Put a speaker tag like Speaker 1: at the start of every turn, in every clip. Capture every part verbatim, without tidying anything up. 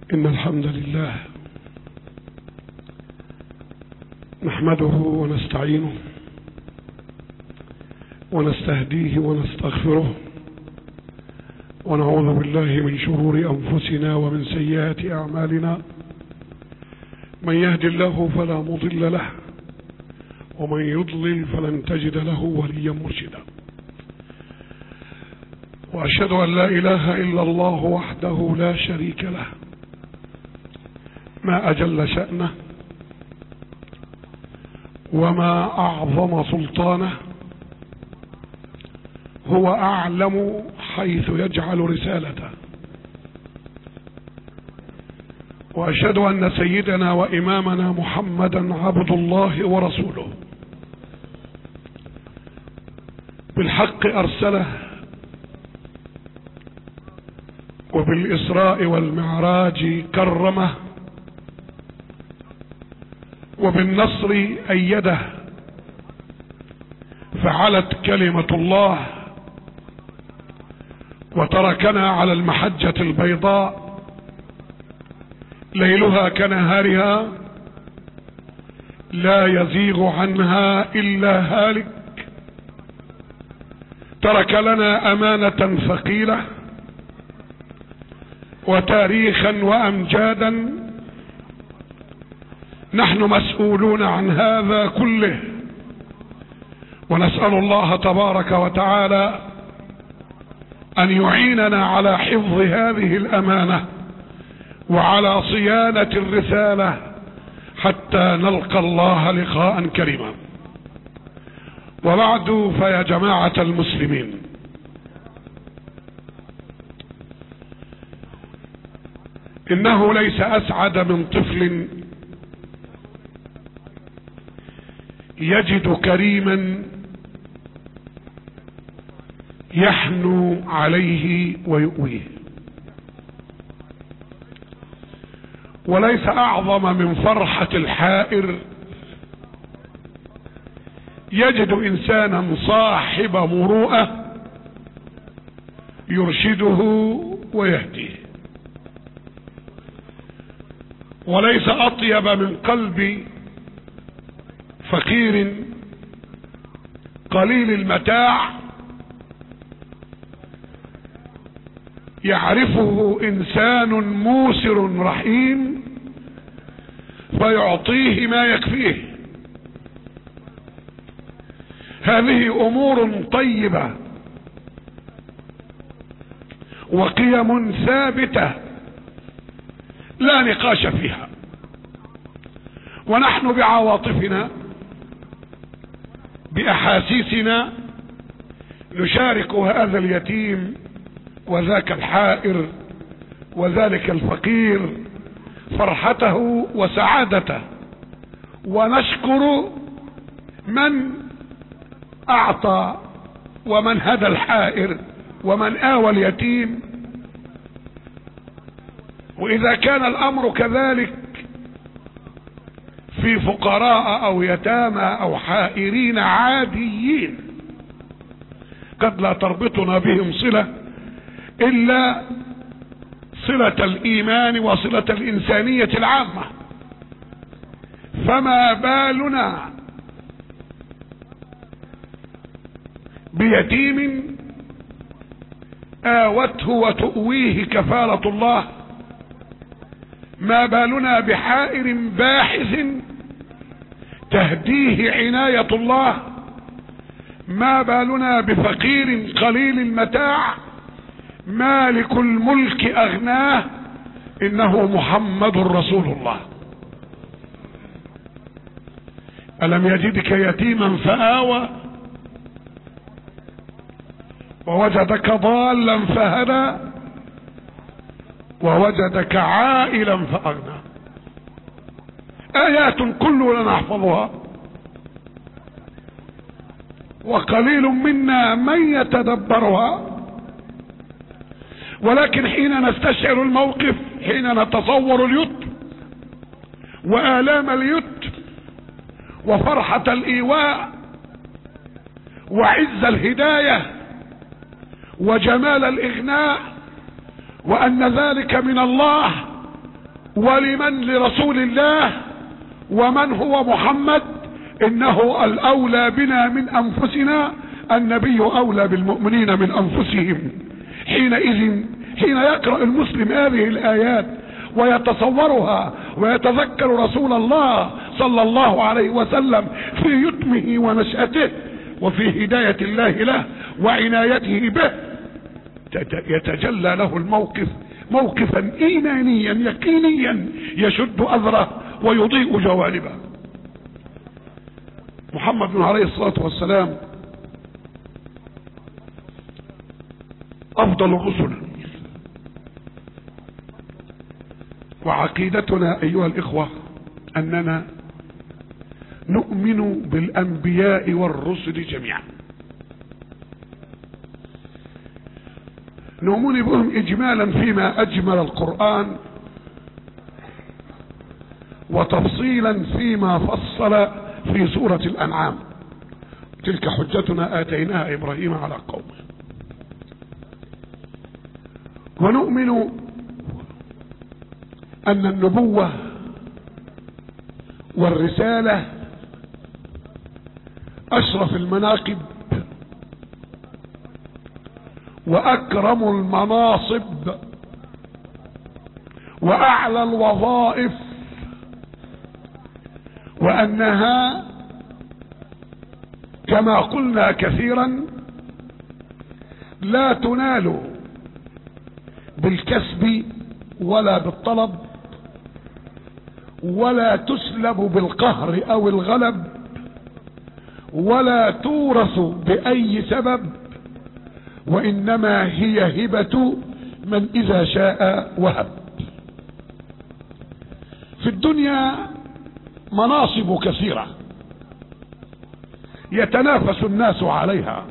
Speaker 1: إن الحمد لله نحمده ونستعينه ونستهديه ونستغفره ونعوذ بالله من شرور أنفسنا ومن سيئات أعمالنا. من يهد الله فلا مضل له ومن يضلل فلن تجد له وليا مرشدا. وأشهد أن لا إله إلا الله وحده لا شريك له، ما أجل شأنه وما أعظم سلطانه، هو أعلم حيث يجعل رسالته. وأشهد أن سيدنا وإمامنا محمدا عبد الله ورسوله، بالحق أرسله وبالإسراء والمعراج كرمه وبالنصر أيده، فعلت كلمة الله وتركنا على المحجة البيضاء ليلها كنهارها لا يزيغ عنها إلا هالك. ترك لنا أمانة ثقيلة وتاريخا وأمجادا، نحن مسؤولون عن هذا كله، ونسأل الله تبارك وتعالى أن يعيننا على حفظ هذه الأمانة وعلى صيانة الرسالة حتى نلقى الله لقاء كريما. وبعد، فيا جماعة المسلمين، إنه ليس أسعد من طفل يجد كريما يحنو عليه ويؤويه، وليس أعظم من فرحة الحائر يجد إنسانا صاحب مروءة يرشده ويهديه، وليس أطيب من قلب فقير قليل المتاع يعرفه إنسان موسر رحيم فيعطيه ما يكفيه. هذه أمور طيبة وقيم ثابتة لا نقاش فيها، ونحن بعواطفنا بأحاسيسنا نشارك هذا اليتيم وذاك الحائر وذلك الفقير فرحته وسعادته، ونشكر من أعطى ومن هدى الحائر ومن آوى اليتيم. وإذا كان الأمر كذلك في فقراء أو يتامى أو حائرين عاديين قد لا تربطنا بهم صلة إلا صلة الإيمان وصلة الإنسانية العامة، فما بالنا بيتيم آوته وتؤويه كفالة الله؟ ما بالنا بحائر باحث تهديه عناية الله؟ ما بالنا بفقير قليل المتاع مالك الملك أغناه؟ إنه محمد رسول الله. ألم يجدك يتيما فآوى ووجدك ضالا فهدى ووجدك عائلا فأغنى. آيات كلنا نحفظها وقليل منا من يتدبرها، ولكن حين نستشعر الموقف، حين نتصور اليد وآلام اليد وفرحة الإيواء وعز الهداية وجمال الإغناء وأن ذلك من الله ولمن لرسول الله ومن هو محمد، انه الاولى بنا من انفسنا، النبي اولى بالمؤمنين من انفسهم. حينئذ حين يقرأ المسلم هذه الايات ويتصورها ويتذكر رسول الله صلى الله عليه وسلم في يتمه ونشأته وفي هداية الله له وعنايته به، يتجلى له الموقف موقفا ايمانيا يقينيا يشد اذره ويضيء جوانبه. محمد عليه الصلاة والسلام افضل الرسل، وعقيدتنا ايها الاخوة اننا نؤمن بالانبياء والرسل جميعا، نؤمن بهم اجمالا فيما اجمل القرآن، وتفصيلا فيما فصل في سورة الانعام. تلك حجتنا اتيناها ابراهيم على قومه. ونؤمن ان النبوة والرسالة اشرف المناقب واكرم المناصب واعلى الوظائف، وانها كما قلنا كثيرا لا تنال بالكسب ولا بالطلب، ولا تسلب بالقهر او الغلب، ولا تورث باي سبب، وانما هي هبة من اذا شاء وهب. في الدنيا مناصب كثيرة يتنافس الناس عليها،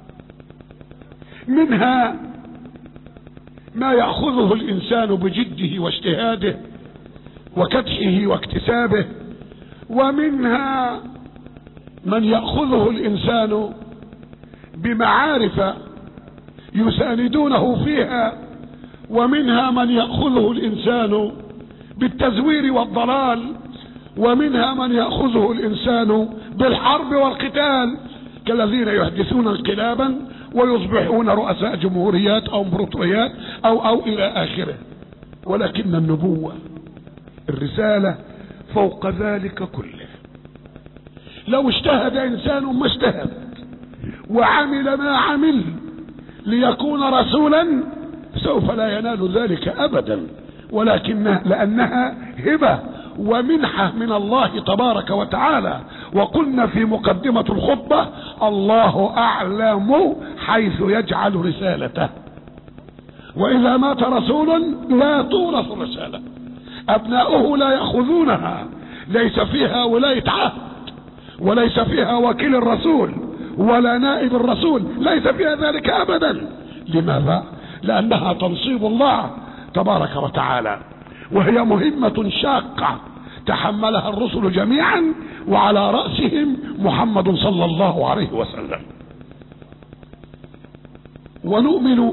Speaker 1: منها ما يأخذه الانسان بجده واجتهاده وكدحه واكتسابه، ومنها من يأخذه الانسان بمعارف يساندونه فيها، ومنها من يأخذه الانسان بالتزوير والضلال، ومنها من يأخذه الانسان بالحرب والقتال كالذين يحدثون انقلابا ويصبحون رؤساء جمهوريات او امبراطوريات او او الى اخره. ولكن النبوة الرسالة فوق ذلك كله. لو اجتهد انسان ما اجتهد وعمل ما عمل ليكون رسولا سوف لا ينال ذلك ابدا، ولكنها لانها هبة ومنحة من الله تبارك وتعالى. وقلنا في مقدمة الخطبة الله اعلم حيث يجعل رسالته، واذا مات رسول لا تورث رسالة، ابناؤه لا يأخذونها، ليس فيها ولاية عهد، وليس فيها وكيل الرسول ولا نائب الرسول، ليس فيها ذلك ابدا. لماذا؟ لانها تنصيب الله تبارك وتعالى، وهي مهمة شاقة تحملها الرسل جميعا، وعلى رأسهم محمد صلى الله عليه وسلم. ونؤمن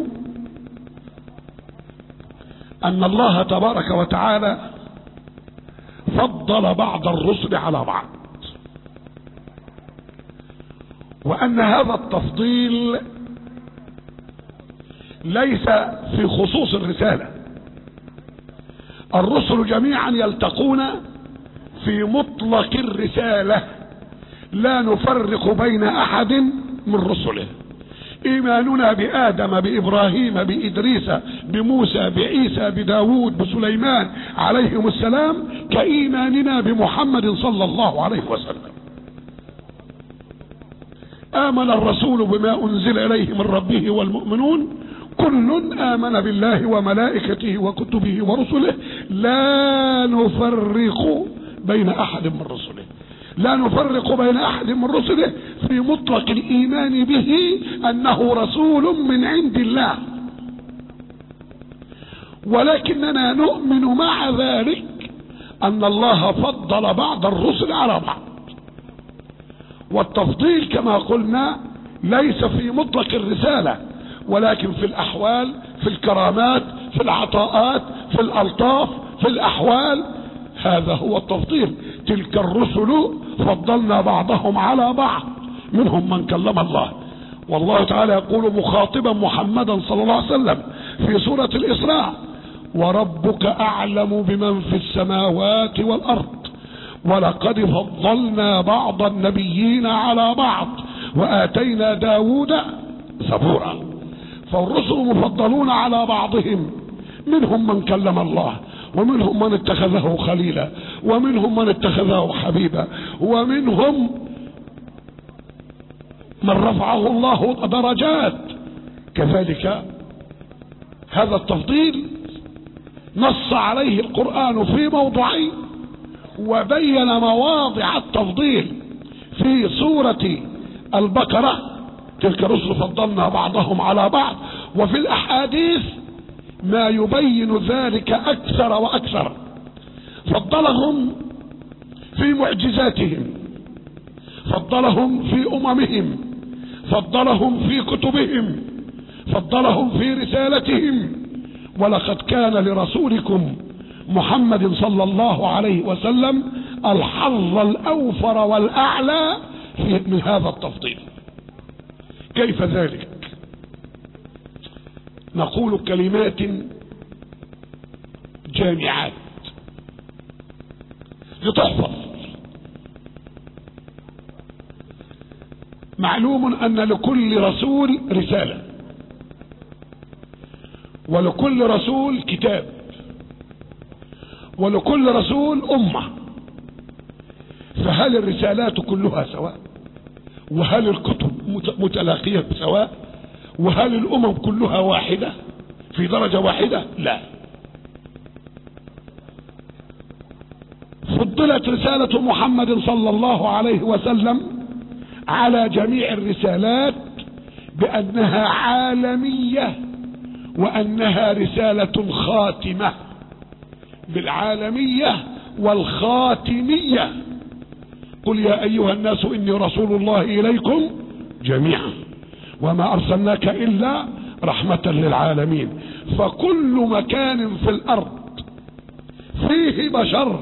Speaker 1: ان الله تبارك وتعالى فضل بعض الرسل على بعض، وان هذا التفضيل ليس في خصوص الرسالة. الرسل جميعا يلتقون في مطلق الرسالة، لا نفرق بين احد من رسله. ايماننا بادم بابراهيم بادريس بموسى بعيسى بداود بسليمان عليهم السلام كايماننا بمحمد صلى الله عليه وسلم. امن الرسول بما انزل اليه من ربه والمؤمنون كل آمن بالله وملائكته وكتبه ورسله لا نفرق بين احد من رسله، لا نفرق بين احد من رسله في مطلق الايمان به انه رسول من عند الله. ولكننا نؤمن مع ذلك ان الله فضل بعض الرسل على بعض، والتفضيل كما قلنا ليس في مطلق الرسالة، ولكن في الاحوال، في الكرامات، في العطاءات، في الالطاف، في الأحوال هذا هو التفضيل. تلك الرسل فضلنا بعضهم على بعض منهم من كلم الله. والله تعالى يقول مخاطبا محمدا صلى الله عليه وسلم في سورة الإسراء: وربك أعلم بمن في السماوات والأرض ولقد فضلنا بعض النبيين على بعض وآتينا داود زبورا. فالرسل مفضلون على بعضهم، منهم من كلم الله، ومنهم من اتخذه خليلا، ومنهم من اتخذه حبيبا، ومنهم من رفعه الله درجات. كذلك هذا التفضيل نص عليه القرآن في موضعين، وبين مواضع التفضيل في سورة البقرة: تلك الرسل فضلنا بعضهم على بعض. وفي الأحاديث ما يبين ذلك أكثر وأكثر. فضلهم في معجزاتهم، فضلهم في أممهم، فضلهم في كتبهم، فضلهم في رسالتهم. ولقد كان لرسولكم محمد صلى الله عليه وسلم الحظ الأوفر والأعلى من هذا التفضيل. كيف ذلك؟ نقول كلمات جامعات لتحفظ. معلوم أن لكل رسول رسالة، ولكل رسول كتاب، ولكل رسول أمة. فهل الرسالات كلها سواء؟ وهل الكتب متلاقية سواء؟ وهل الأمم كلها واحدة في درجة واحدة؟ لا. فضلت رسالة محمد صلى الله عليه وسلم على جميع الرسالات بأنها عالمية، وأنها رسالة خاتمة، بالعالمية والخاتمية. قل يا أيها الناس إني رسول الله إليكم جميعا وما أرسلناك إلا رحمة للعالمين. فكل مكان في الأرض فيه بشر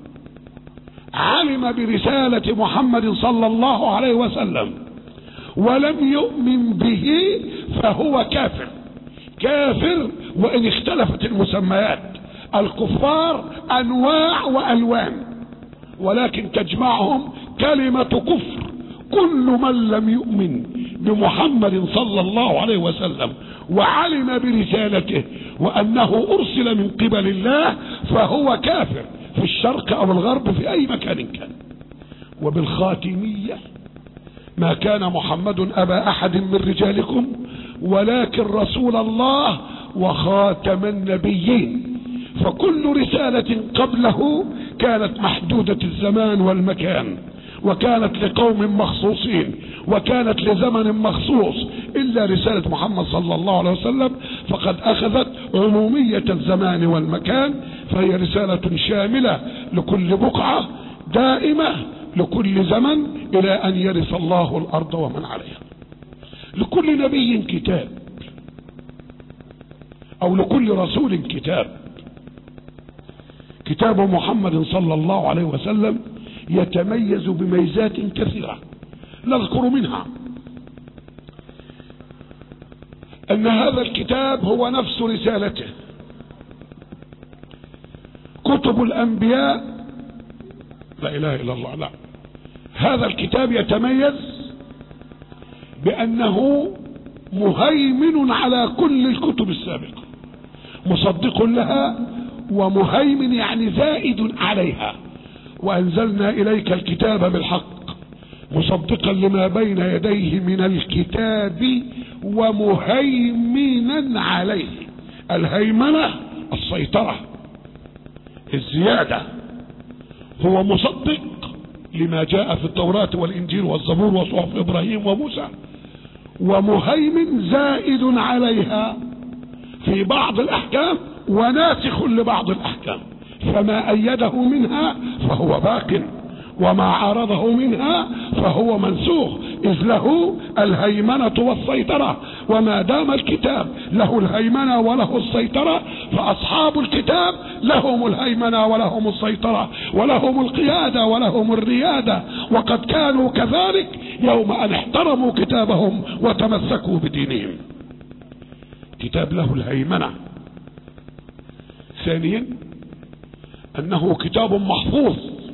Speaker 1: علم برسالة محمد صلى الله عليه وسلم ولم يؤمن به فهو كافر. كافر وإن اختلفت المسميات. الكفار أنواع وألوان، ولكن تجمعهم كلمة كفر. كل من لم يؤمن بمحمد صلى الله عليه وسلم وعلم برسالته وأنه أرسل من قبل الله فهو كافر في الشرق أو الغرب في أي مكان كان. وبالخاتمية: ما كان محمد أبا أحد من رجالكم ولكن رسول الله وخاتم النبيين. فكل رسالة قبله كانت محدودة الزمان والمكان، وكانت لقوم مخصوصين، وكانت لزمن مخصوص، إلا رسالة محمد صلى الله عليه وسلم فقد أخذت عمومية الزمان والمكان، فهي رسالة شاملة لكل بقعة، دائمة لكل زمن، إلى أن يرث الله الأرض ومن عليها. لكل نبي كتاب، أو لكل رسول كتاب. كتاب محمد صلى الله عليه وسلم يتميز بميزات كثيرة نذكر منها أن هذا الكتاب هو نفس رسالته. كتب الأنبياء لا إله إلا الله، لا، هذا الكتاب يتميز بأنه مهيمن على كل الكتب السابقة، مصدق لها ومهيمن يعني زائد عليها. وأنزلنا إليك الكتاب بالحق مصدقا لما بين يديه من الكتاب ومهيمنا عليه. الهيمنة السيطرة، الزيادة. هو مصدق لما جاء في التوراة والإنجيل والزبور وصحف إبراهيم وموسى، ومهيمن زائد عليها في بعض الأحكام وناسخ لبعض الأحكام. فما أيده منها فهو باق، وما عارضه منها فهو منسوخ، إذ له الهيمنة والسيطرة. وما دام الكتاب له الهيمنة وله السيطرة فأصحاب الكتاب لهم الهيمنة ولهم السيطرة ولهم القيادة ولهم الريادة، وقد كانوا كذلك يوم أن احترموا كتابهم وتمسكوا بدينهم. كتاب له الهيمنة. ثانيا أنه كتاب محفوظ،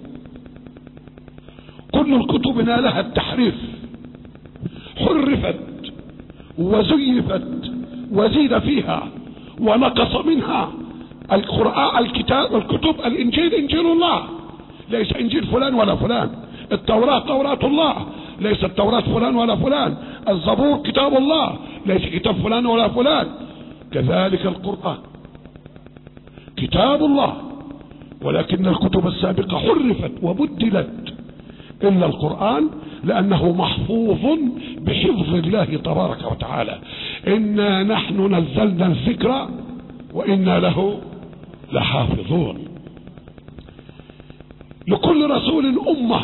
Speaker 1: كل الكتب نالها التحريف، حرفت وزيفت وزيد فيها ونقص منها. القرآن الكتاب الكتب الإنجيل إنجيل الله، ليس إنجيل فلان ولا فلان. التوراة توراة الله، ليس التوراة فلان ولا فلان. الزبور كتاب الله، ليس كتاب فلان ولا فلان. كذلك القرآن كتاب الله، ولكن الكتب السابقة حرفت وبدلت، إلا القرآن لأنه محفوظ بحفظ الله تبارك وتعالى. إنا نحن نزلنا الذكر وإنا له لحافظون. لكل رسول أمة،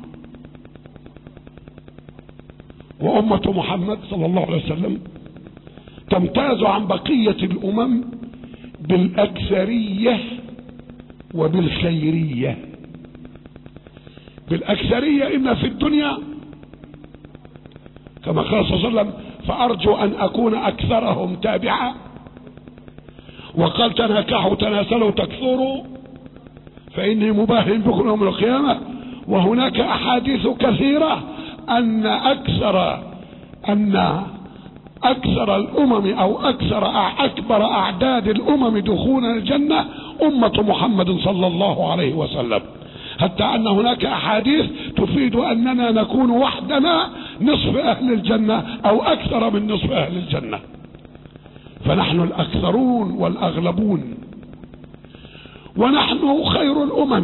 Speaker 1: وأمة محمد صلى الله عليه وسلم تمتاز عن بقية الأمم بالأكثرية وبالخيرية. بالأكثرية إما في الدنيا كما قال صلى الله عليه وسلم فأرجو أن أكون أكثرهم تابعا، وقال تناكحوا تناسلوا تكثروا فإني مباهن بكم يوم القيامة. وهناك أحاديث كثيرة أن أكثر أن أكثر الأمم أو أكثر أكبر أعداد الأمم دخولا الجنة أمة محمد صلى الله عليه وسلم، حتى أن هناك أحاديث تفيد أننا نكون وحدنا نصف أهل الجنة أو أكثر من نصف أهل الجنة، فنحن الأكثرون والأغلبون، ونحن خير الأمم.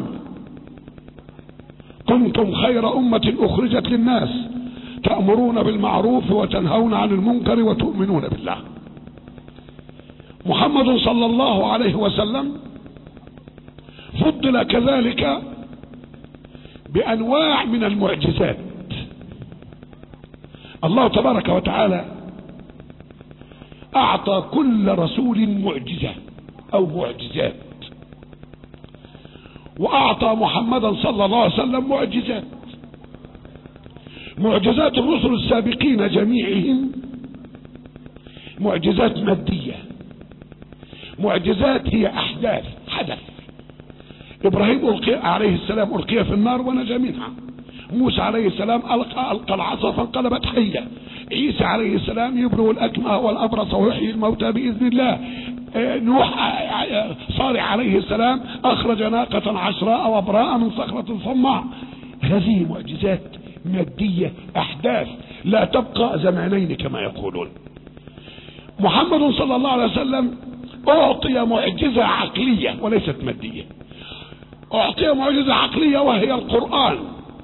Speaker 1: كنتم خير أمة أخرجت للناس تأمرون بالمعروف وتنهون عن المنكر وتؤمنون بالله. محمد صلى الله عليه وسلم فضل كذلك بأنواع من المعجزات. الله تبارك وتعالى أعطى كل رسول معجزة أو معجزات، وأعطى محمدا صلى الله عليه وسلم معجزات. معجزات الرسل السابقين جميعهم معجزات مادية، معجزات هي أحداث حدث. إبراهيم ألقي عليه السلام ألقي في النار ونجا منها، موسى عليه السلام ألقى ألقى العصا فانقلبت حية، عيسى عليه السلام يبرئ الأكمه والأبرص ويحيي الموتى بإذن الله، نوح صالح عليه السلام أخرج ناقة عشراء وابراء من صخرة صماء. هذه معجزات مادية أحداث لا تبقى زمانين كما يقولون. محمد صلى الله عليه وسلم أعطي معجزة عقلية وليست مادية، أعطي معجزة عقلية وهي القرآن،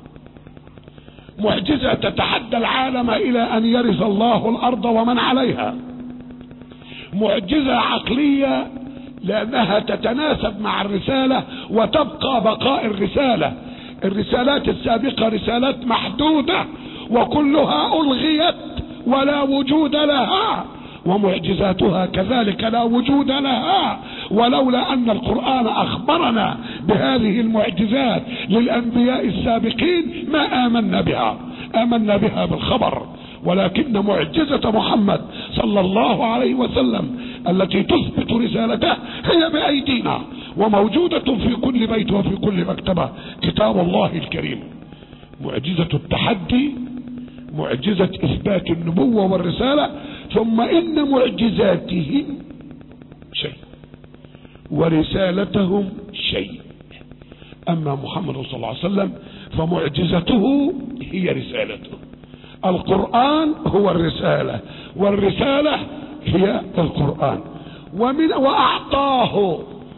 Speaker 1: معجزة تتحدى العالم إلى أن يرث الله الأرض ومن عليها. معجزة عقلية لأنها تتناسب مع الرسالة وتبقى بقاء الرسالة. الرسالات السابقة رسالات محدودة وكلها ألغيت ولا وجود لها، ومعجزاتها كذلك لا وجود لها، ولولا أن القرآن أخبرنا بهذه المعجزات للأنبياء السابقين ما آمنا بها، آمنا بها بالخبر. ولكن معجزة محمد صلى الله عليه وسلم التي تثبت رسالته هي بأيدينا وموجودة في كل بيت وفي كل مكتبة، كتاب الله الكريم. معجزة التحدي، معجزة إثبات النبوة والرسالة، ثم إن معجزاتهم شيء ورسالتهم شيء. أما محمد صلى الله عليه وسلم فمعجزته هي رسالته، القرآن هو الرسالة والرسالة هي القرآن. ومن وأعطاه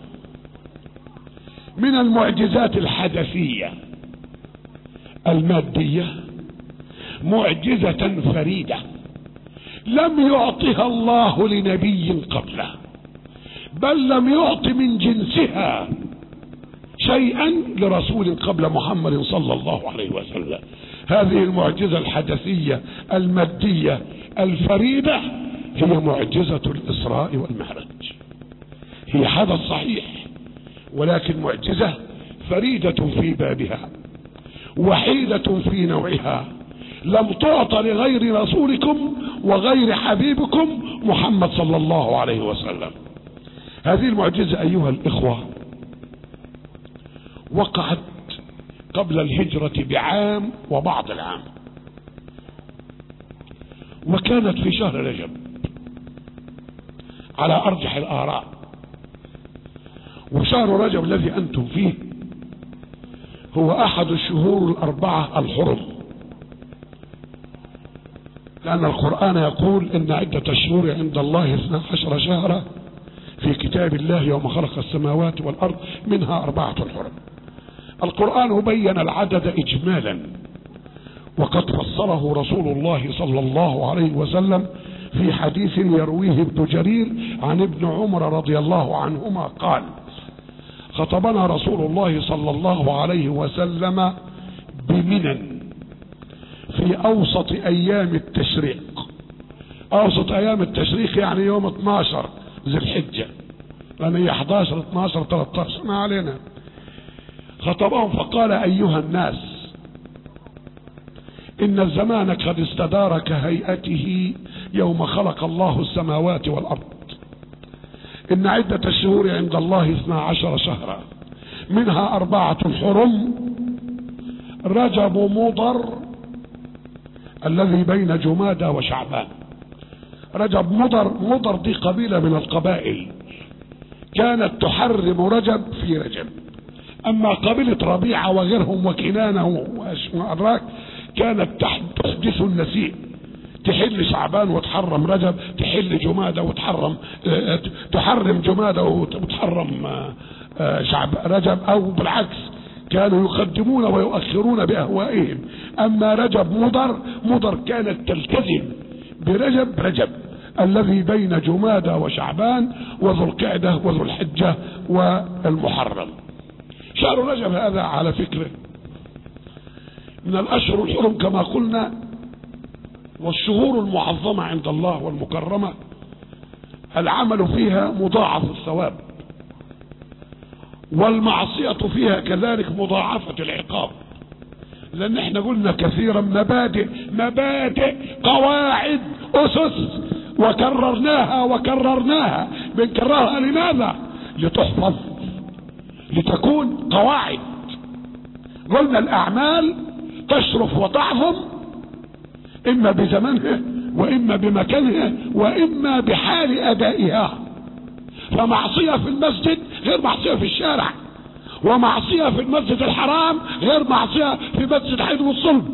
Speaker 1: من المعجزات الحدثية المادية معجزة فريدة لم يعطها الله لنبي قبله، بل لم يعط من جنسها شيئا لرسول قبل محمد صلى الله عليه وسلم. هذه المعجزة الحدثية المادية الفريدة هي معجزة الإسراء والمعراج. هي حدث صحيح، ولكن معجزة فريدة في بابها، وحيدة في نوعها، لم تعطى لغير رسولكم وغير حبيبكم محمد صلى الله عليه وسلم. هذه المعجزة أيها الإخوة وقعت قبل الهجرة بعام وبعض العام، وكانت في شهر رجب على أرجح الآراء. وشهر رجب الذي أنتم فيه هو أحد الشهور الأربعة الحرم، لأن القرآن يقول إن عدة الشهور عند الله اثنا عشر شهرا في كتاب الله يوم خلق السماوات والأرض منها أربعة حرم. القرآن بين العدد إجمالا، وقد فسره رسول الله صلى الله عليه وسلم في حديث يرويه ابن جرير عن ابن عمر رضي الله عنهما قال: خطبنا رسول الله صلى الله عليه وسلم بمنى في أوسط أيام التشريق. أوسط أيام التشريق يعني يوم اثناشر ذي الحجة، لأن هي احد عشر اثنا عشر ثلاثة عشر ما علينا. خطبهم فقال: أيها الناس، إن الزمان قد استدار كهيئته يوم خلق الله السماوات والأرض. إن عدة الشهور عند الله اثنا عشر شهرا منها أربعة حرم: رجب مضر الذي بين جمادى وشعبان. رجب مضر، مضر دي قبيلة من القبائل كانت تحرم رجب في رجب، أما قبيلة ربيعة وغيرهم وكنانة وأدراك كانت تحدث النسيء، تحل شعبان وتحرم رجب، تحل جمادى وتحرم تحرم جمادى وتحرم شعب رجب، أو بالعكس كانوا يقدمون ويؤخرون بأهوائهم. أما رجب مضر، مضر كانت تلتزم برجب رجب الذي بين جمادى وشعبان وذو القعدة وذو الحجة والمحرم. شهر رجب هذا على فكرة من الأشهر الحرم كما قلنا، والشهور المعظمة عند الله والمكرمة العمل فيها مضاعف الثواب، والمعصية فيها كذلك مضاعفة العقاب. لأن احنا قلنا كثيرا مبادئ مبادئ قواعد أسس وكررناها وكررناها. بنكررها لماذا؟ لتحفظ، لتكون قواعد. قلنا الأعمال تشرف وتعظم إما بزمنها وإما بمكانها وإما بحال أدائها. فمعصية في المسجد غير معصية في الشارع، ومعصية في المسجد الحرام غير معصية في مسجد حيد والصلب.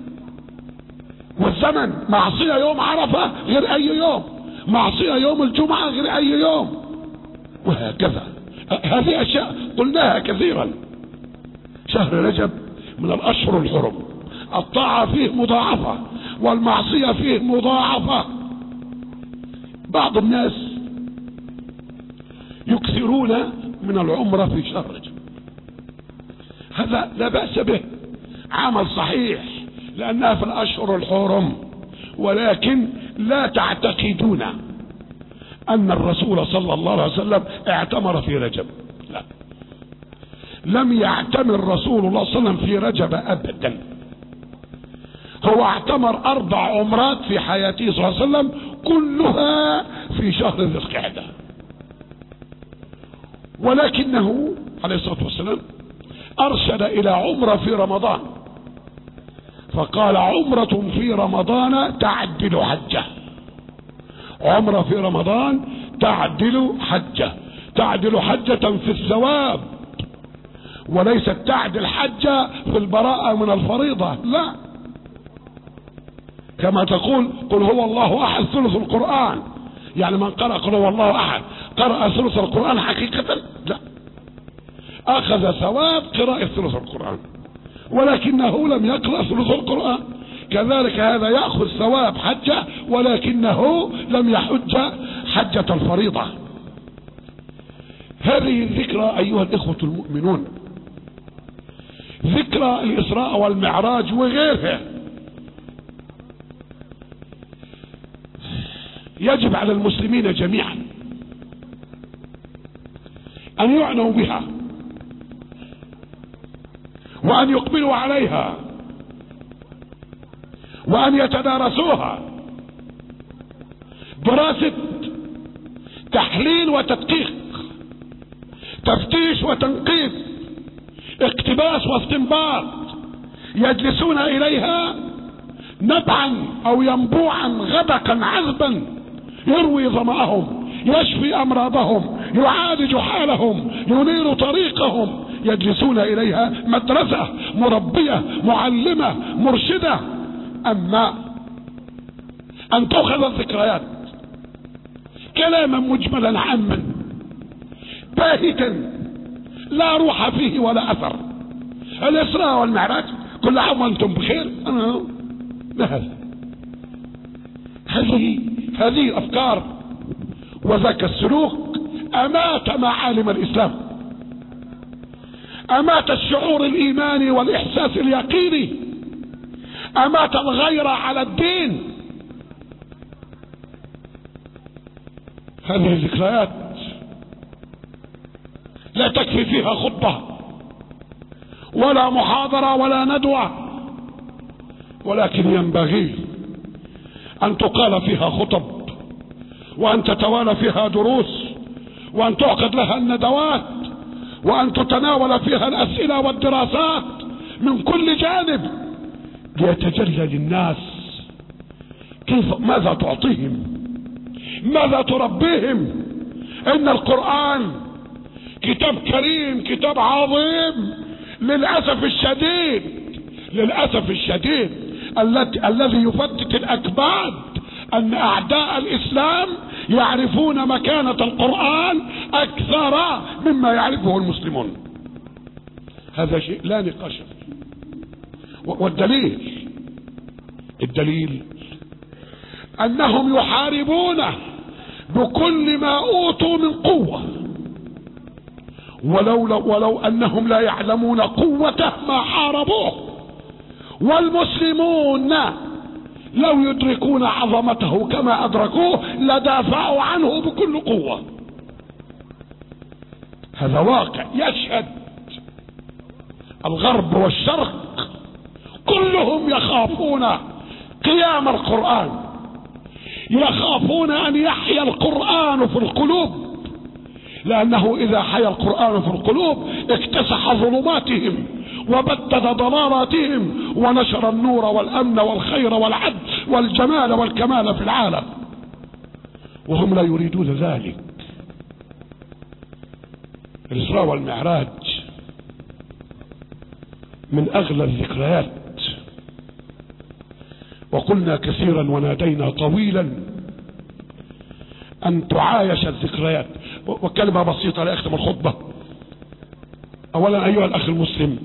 Speaker 1: والزمن معصية يوم عرفة غير أي يوم، معصية يوم الجمعة غير أي يوم، وهكذا. هذه أشياء قلناها كثيرا. شهر رجب من الأشهر الحرم، الطاعة فيه مضاعفة والمعصية فيه مضاعفة. بعض الناس يكثرون من العمرة في شهر رجب، هذا لا بأس به، عمل صحيح لأنها في الأشهر الحرم، ولكن لا تعتقدون أن الرسول صلى الله عليه وسلم اعتمر في رجب. لا، لم يعتمر رسول الله صلى الله عليه وسلم في رجب أبدا. هو اعتمر أربع عمرات في حياته صلى الله عليه وسلم كلها في شهر ذي القعدة، ولكنه عليه الصلاة والسلام أرشد إلى عمرة في رمضان، فقال: عمرة في رمضان تعدل حجة. عمرة في رمضان تعدل حجة، تعدل حجة في الثواب، وليست تعدل حجة في البراءة من الفريضة. لا، كما تقول قل هو الله أحد ثلث القرآن، يعني من قرأ قل هو الله أحد قرأ ثلث القرآن حقيقة؟ لا، أخذ ثواب قراءة ثلث القرآن، ولكنه لم يقرأ ثلث القرآن. كذلك هذا يأخذ ثواب حجة، ولكنه لم يحج حجة الفريضة. هذه الذكرى أيها الإخوة المؤمنون ذكرى الإسراء والمعراج وغيرها، يجب على المسلمين جميعا أن يعنوا بها وأن يقبلوا عليها وأن يتدارسوها دراسة تحليل وتدقيق، تفتيش وتنقيب، اقتباس واستنباط، يجلسون إليها نبعا أو ينبوعا غدقا عذبا يروي ظمأهم، يشفي أمراضهم، يعالج حالهم، ينير طريقهم. يجلسون إليها مدرسة مربية معلمة مرشدة. أما أن تأخذ الذكريات كلاما مجملا عاما باهتا لا روح فيه ولا أثر، الإسراء والمعراج كل عام وأنتم بخير، ما هذا؟ هذه هذه الأفكار وذاك السلوك أمات معالم الإسلام، أمات الشعور الإيماني والإحساس اليقيني، أمات الغيرة على الدين. هذه الذكريات لا تكفي فيها خطبة ولا محاضرة ولا ندوة، ولكن ينبغي أن تقال فيها خطب، وأن تتوالى فيها دروس، وأن تعقد لها الندوات، وأن تتناول فيها الأسئلة والدراسات من كل جانب ليتجلى للناس كيف ماذا تعطيهم، ماذا تربيهم. إن القرآن كتاب كريم، كتاب عظيم. للأسف الشديد للأسف الشديد التي الذي يفتت الأكباد أن أعداء الإسلام يعرفون مكانة القرآن أكثر مما يعرفه المسلمون. هذا شيء لا نقاش فيه. والدليل الدليل أنهم يحاربون بكل ما أوتوا من قوة، ولو, ولو أنهم لا يعلمون قوته ما حاربوه. والمسلمون لو يدركون عظمته كما أدركوه لدافعوا عنه بكل قوة. هذا واقع يشهد الغرب والشرق كلهم يخافون قيام القرآن، يخافون أن يحيا القرآن في القلوب، لأنه إذا حيا القرآن في القلوب اكتسح ظلماتهم وبدد ضلالاتهم ونشر النور والأمن والخير والعدل والجمال والكمال في العالم، وهم لا يريدون ذلك. الإسراء والمعراج من أغلى الذكريات، وقلنا كثيرا ونادينا طويلا أن تعايش الذكريات. وكلمة بسيطة لأختم الخطبة. أولا أيها الأخ المسلم،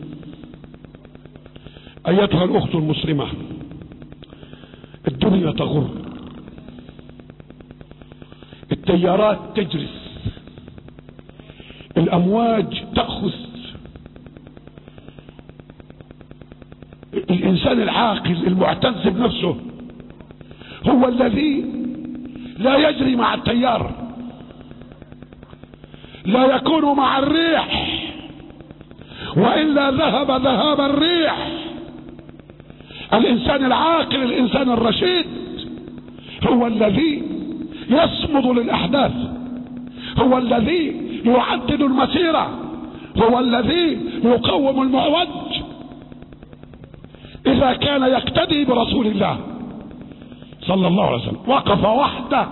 Speaker 1: أيتها الأخت المسلمة، الدنيا تغر، التيارات تجرس، الأمواج تأخذ. الإنسان العاقل المعتز بنفسه هو الذي لا يجري مع التيار، لا يكون مع الريح، وإلا ذهب ذهاب الريح. الإنسان العاقل الإنسان الرشيد هو الذي يصمد للأحداث، هو الذي يعدل المسيرة، هو الذي يقوم المعوج. إذا كان يقتدي برسول الله صلى الله عليه وسلم وقف وحده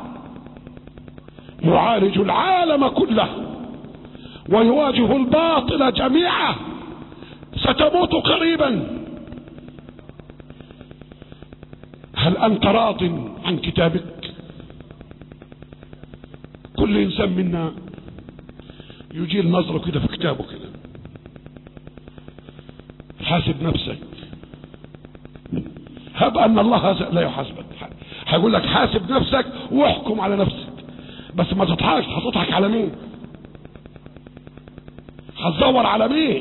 Speaker 1: يعالج العالم كله ويواجه الباطل جميعا. ستموت قريبا. هل أنت راض عن كتابك؟ كل إنسان منا يجيل نظره كده في كتابه كده. حاسب نفسك. هب أن الله لا يحاسبك، هيقول لك حاسب نفسك واحكم على نفسك، بس ما تضحكش. هتضحك على مين؟ هتدور على مين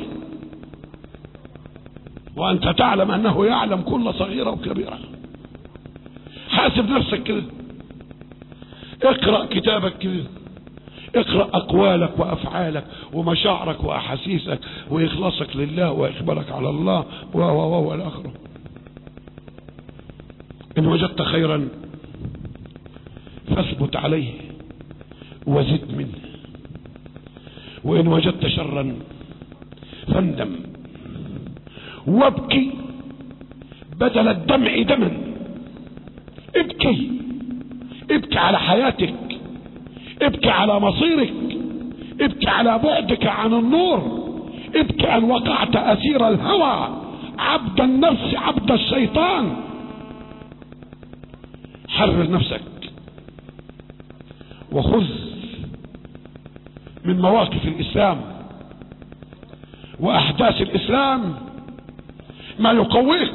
Speaker 1: وأنت تعلم أنه يعلم كل صغيرة وكبيرة؟ حاسب نفسك كده. اقرأ كتابك كده، اقرأ أقوالك وأفعالك ومشاعرك وأحاسيسك وإخلاصك لله وإقبالك على الله و و و إلى آخره. إن وجدت خيرا فاثبت عليه وزد منه، وإن وجدت شرا فاندم وابكي بدل الدمع دما. ابكي، ابكي على حياتك، ابكي على مصيرك، ابكي على بعدك عن النور، ابكي أن وقعت أسير الهوى عبد النفس عبد الشيطان. حرر نفسك وخذ من مواقف الإسلام وأحداث الإسلام ما يقويك،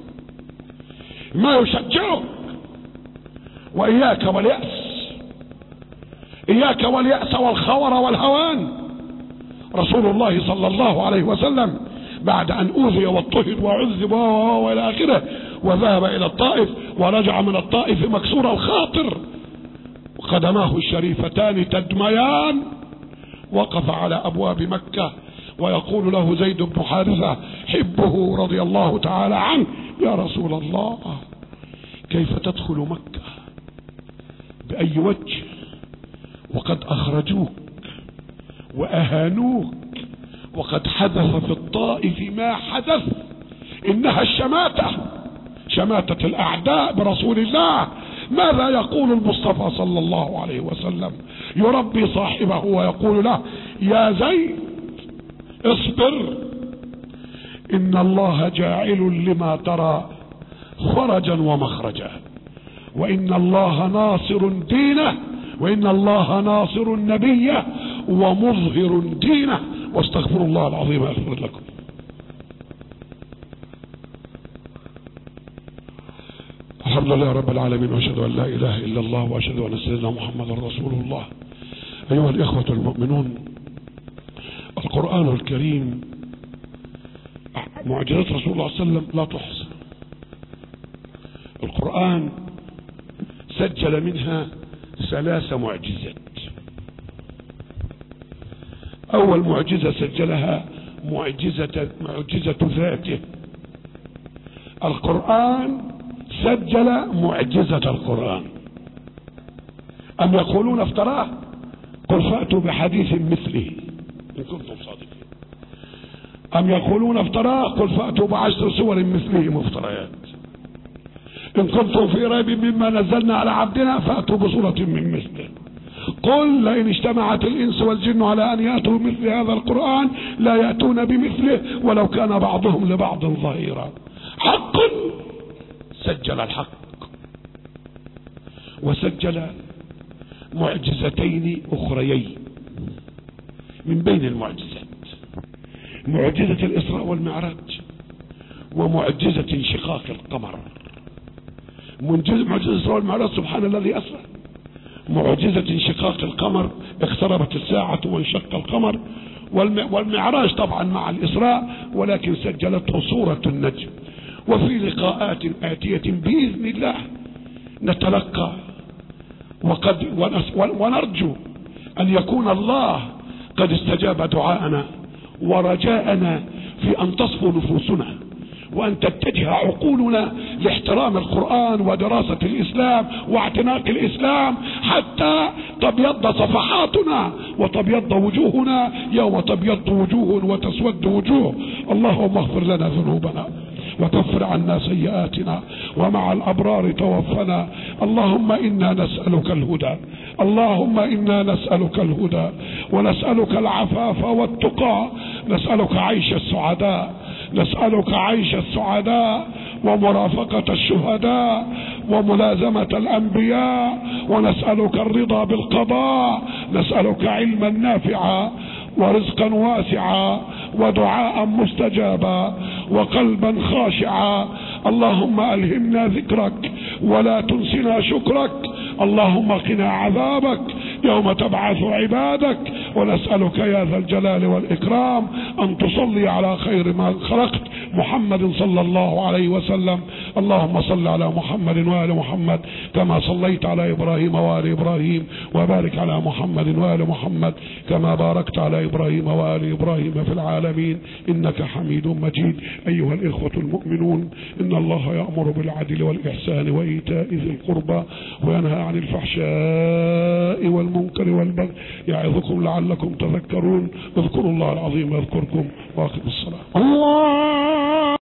Speaker 1: ما يشجعك. وإياك واليأس، إياك واليأس والخور والهوان. رسول الله صلى الله عليه وسلم بعد أن أوذي واضطهد وعذب وإلى آخره وذهب إلى الطائف ورجع من الطائف مكسور الخاطر وقدماه الشريفتان تدميان، وقف على أبواب مكة ويقول له زيد بن حارثة حبه رضي الله تعالى عنه: يا رسول الله، كيف تدخل مكة بأي وجه وقد أخرجوك وأهانوك وقد حدث في الطائف ما حدث؟ إنها الشماتة، شماتة الأعداء برسول الله. ماذا يقول المصطفى صلى الله عليه وسلم؟ يربي صاحبه ويقول له: يا زيد اصبر، إن الله جاعل لما ترى فرجا ومخرجا، وإن الله ناصر دينه، وإن الله ناصر نبيه ومظهر دينه، واستغفر الله العظيم أغفر لكم. الحمد لله رب العالمين، وأشهد أن لا إله إلا الله، وأشهد أن سيدنا محمد رسول الله. أيها الإخوة المؤمنون، القرآن الكريم معجزات رسول الله صلى الله عليه وسلم لا تحصى. القرآن سجل منها ثلاث معجزات. أول معجزة سجلها معجزة معجزة ذاته. القرآن سجل معجزة القرآن. أم يقولون افتراه؟ قل فأتوا بحديث مثله إن كنتم صادقين. أم يقولون افتراه؟ قل فأتوا بعشر سور مثله مفتريات. إن كنتم في ريب مما نزلنا على عبدنا فأتوا بصورة من مثله. قل لئن اجتمعت الإنس والجن على أن يأتوا بمثل هذا القرآن لا يأتون بمثله ولو كان بعضهم لبعض ظهيرا. حق سجل الحق، وسجل معجزتين أخريين من بين المعجزات: معجزة الإسراء والمعراج، ومعجزة انشقاق القمر. معجزة الإسراء والمعراج سبحان الذي أسرى. معجزة انشقاق القمر اقتربت الساعة وانشق القمر. والمعراج طبعا مع الإسراء، ولكن سجلته سورة النجم. وفي لقاءات آتية بإذن الله نتلقى وقد ونرجو أن يكون الله قد استجاب دعاءنا ورجاءنا في أن تصفو نفوسنا، وأن تتجه عقولنا لاحترام القرآن ودراسة الإسلام واعتناق الإسلام، حتى تبيض صفحاتنا وتبيض وجوهنا يوم تبيض وجوه وتسود وجوه. اللهم اغفر لنا ذنوبنا وكفر عنا سيئاتنا ومع الأبرار توفنا. اللهم إنا نسألك الهدى، اللهم إنا نسألك الهدى ونسألك العفاف والتقى، نسألك عيش السعداء، نسألك عيش السعداء ومرافقة الشهداء وملازمة الأنبياء، ونسألك الرضا بالقضاء، نسألك علما نافعا ورزقا واسعا ودعاء مستجابا وقلبا خاشعا. اللهم ألهمنا ذكرك ولا تنسنا شكرك. اللهم قنا عذابك يوم تبعث عبادك ونسألك يا ذا الجلال والإكرام أن تصلي على خير ما خلقت محمد صلى الله عليه وسلم. اللهم صل على محمد وآل محمد كما صليت على إبراهيم وآل إبراهيم، وبارك على محمد وآل محمد كما باركت على إبراهيم وآل إبراهيم في العالمين إنك حميد مجيد. أيها الإخوة المؤمنون، إن الله يأمر بالعدل والإحسان وإيتاء ذي القربى وينهى عن الفحشاء والمنكر والبغي يعظكم لعلكم تذكرون. اذكروا الله العظيم يذكركم، واقم الصلاة. الله